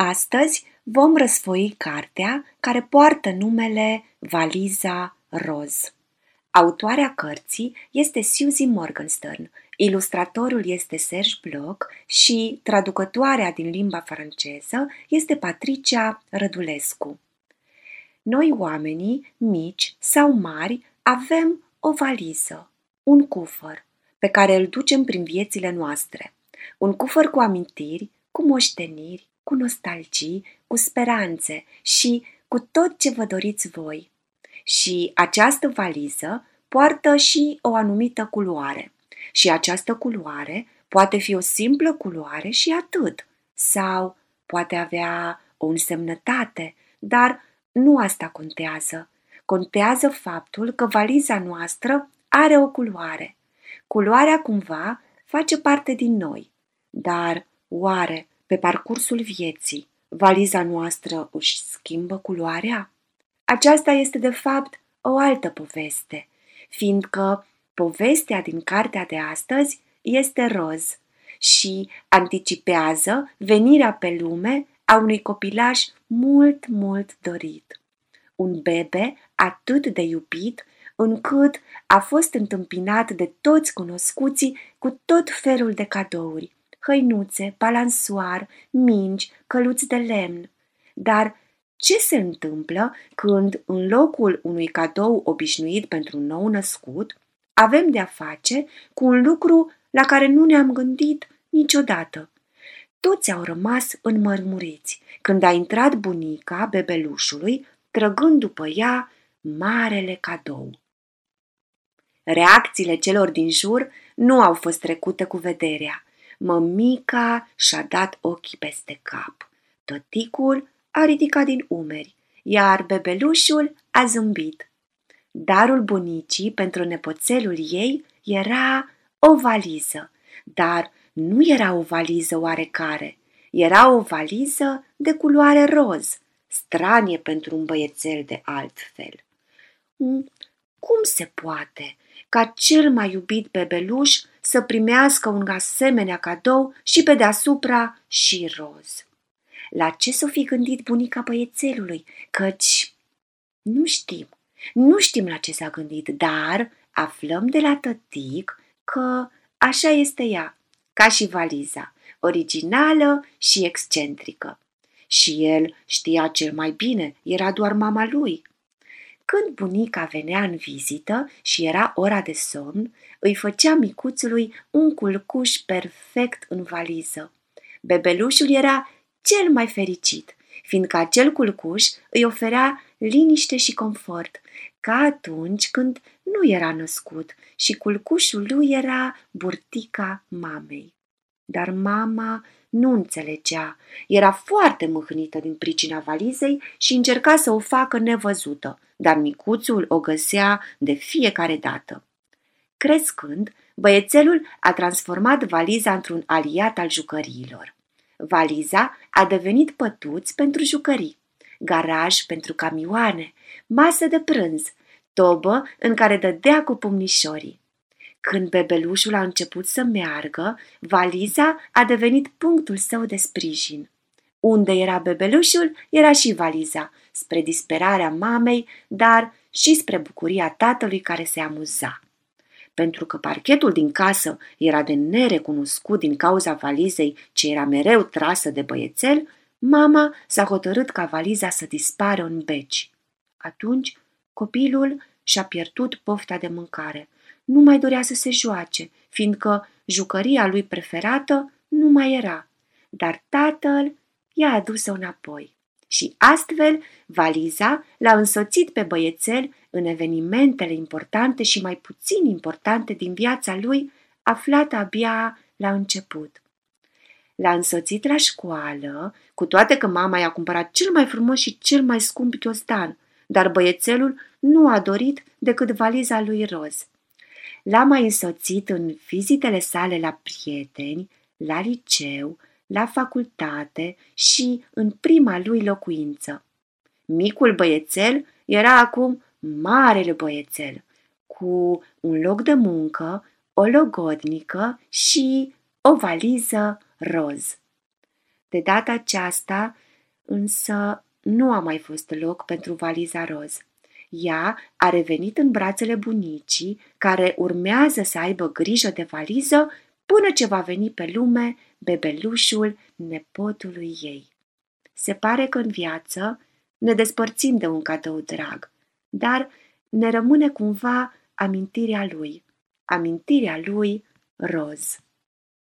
Astăzi vom răsfoi cartea care poartă numele Valiza roz. Autoarea cărții este Suzy Morgenstern, ilustratorul este Serge Bloch și traducătoarea din limba franceză este Patricia Rădulescu. Noi oamenii, mici sau mari, avem o valiză, un cufăr, pe care îl ducem prin viețile noastre. Un cufăr cu amintiri, cu moșteniri, cu nostalgii, cu speranțe și cu tot ce vă doriți voi. Și această valiză poartă și o anumită culoare. Și această culoare poate fi o simplă culoare și atât. Sau poate avea o însemnătate, dar nu asta contează. Contează faptul că valiza noastră are o culoare. Culoarea cumva face parte din noi. Dar oare pe parcursul vieții valiza noastră își schimbă culoarea? Aceasta este de fapt o altă poveste, fiindcă povestea din cartea de astăzi este roz și anticipează venirea pe lume a unui copilaș mult, mult dorit. Un bebe atât de iubit încât a fost întâmpinat de toți cunoscuții cu tot felul de cadouri, hăinuțe, balansoar, mingi, căluți de lemn. Dar ce se întâmplă când, în locul unui cadou obișnuit pentru un nou născut, avem de-a face cu un lucru la care nu ne-am gândit niciodată? Toți au rămas înmărmuriți când a intrat bunica bebelușului, trăgând după ea marele cadou. Reacțiile celor din jur nu au fost trecute cu vederea. Mămica și-a dat ochii peste cap. Tăticul a ridicat din umeri, iar bebelușul a zâmbit. Darul bunicii pentru nepoțelul ei era o valiză, dar nu era o valiză oarecare, era o valiză de culoare roz, stranie pentru un băiețel de altfel. Cum se poate ca cel mai iubit bebeluș să primească un asemenea cadou și pe deasupra și roz? La ce s-o fi gândit bunica băiețelului? Căci nu știm la ce s-a gândit, dar aflăm de la tătic că așa este ea, ca și valiza, originală și excentrică. Și el știa cel mai bine, era doar mama lui. Când bunica venea în vizită și era ora de somn, îi făcea micuțului un culcuș perfect în valiză. Bebelușul era cel mai fericit, fiindcă acel culcuș îi oferea liniște și confort, ca atunci când nu era născut și culcușul lui era burtica mamei. Dar mama nu înțelegea, era foarte mâhnită din pricina valizei și încerca să o facă nevăzută, dar micuțul o găsea de fiecare dată. Crescând, băiețelul a transformat valiza într-un aliat al jucăriilor. Valiza a devenit pătuț pentru jucării, garaj pentru camioane, masă de prânz, tobă în care dădea cu pumnișorii. Când bebelușul a început să meargă, valiza a devenit punctul său de sprijin. Unde era bebelușul, era și valiza, spre disperarea mamei, dar și spre bucuria tatălui care se amuza. Pentru că parchetul din casă era de nerecunoscut din cauza valizei ce era mereu trasă de băiețel, mama s-a hotărât ca valiza să dispară în beci. Atunci copilul și-a pierdut pofta de mâncare. Nu mai dorea să se joace, fiindcă jucăria lui preferată nu mai era, dar tatăl i-a adus-o înapoi. Și astfel valiza l-a însoțit pe băiețel în evenimentele importante și mai puțin importante din viața lui, aflată abia la început. L-a însoțit la școală, cu toate că mama i-a cumpărat cel mai frumos și cel mai scump ghiozdan, dar băiețelul nu a dorit decât valiza lui roz. L-a mai însoțit în vizitele sale la prieteni, la liceu, la facultate și în prima lui locuință. Micul băiețel era acum marele băiețel, cu un loc de muncă, o logodnică și o valiză roz. De data aceasta, Însă nu a mai fost loc pentru valiza roz. Ea a revenit în brațele bunicii, care urmează să aibă grijă de valiză până ce va veni pe lume bebelușul nepotului ei. Se pare că în viață ne despărțim de un cadou drag, dar ne rămâne cumva amintirea lui Roz.